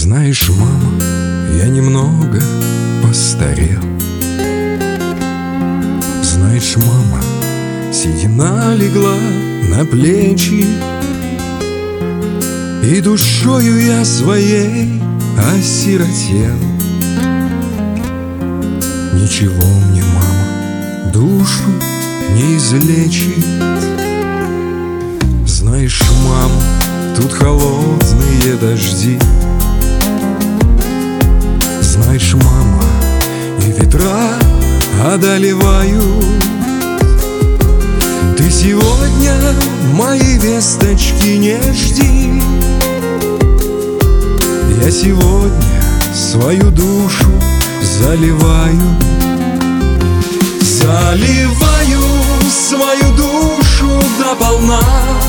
Знаешь, мама, я немного постарел. Знаешь, мама, седина легла на плечи, и душою я своей осиротел. Ничего мне, мама, душу не излечит. Знаешь, мама, тут холодные дожди. Знаешь, мама, и ветра одолевают. Ты сегодня мои весточки не жди. Я сегодня свою душу заливаю. Заливаю свою душу дополна.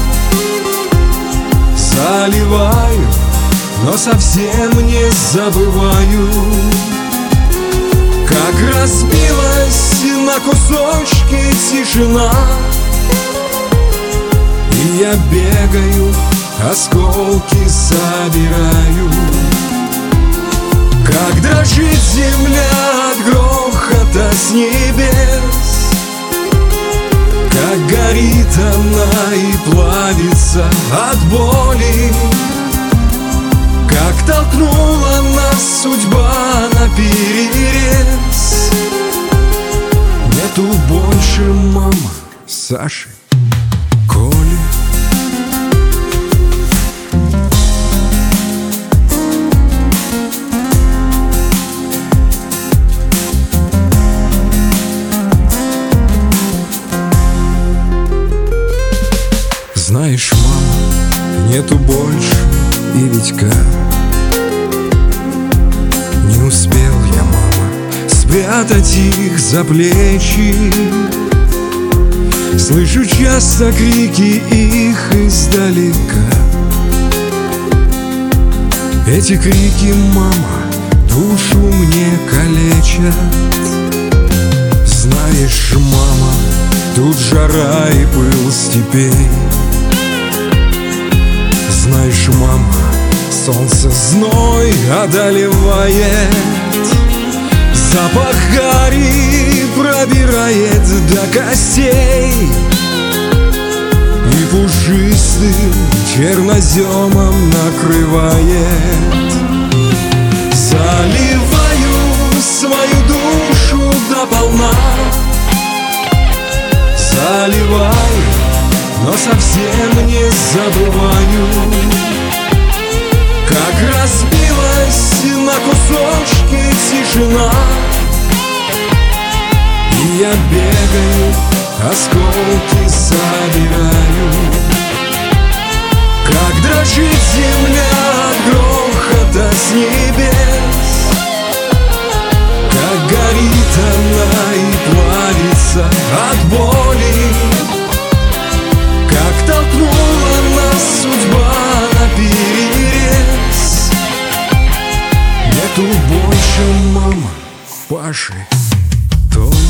Заливаю, но совсем не забываю, как разбилась на кусочки тишина. И я бегаю, осколки собираю, как дрожит земля от грохота с небес, как горит она и плавится от боли, как толкнула нас судьба на перерез. Нету больше, мама, Саши, Коли. Знаешь, мама, нету больше и Витька. Не успел я, мама, спрятать их за плечи. Слышу часто крики их издалека. Эти крики, мама, душу мне калечат. Знаешь, мама, тут жара и пыл степей. Знаешь, мама, солнце зной одолевает. Запах гари пробирает до костей, и пушистым черноземом накрывает. Заливаю свою душу дополна. Заливаю, но совсем не забываю, как разбилась на кусочки тишина. И я бегаю, осколки собираю, как дрожит земля от грохота с небес, как горит она и плавится от боли, как толкнула нас судьба на перерез. Нету больше, мама, Паши, Толи.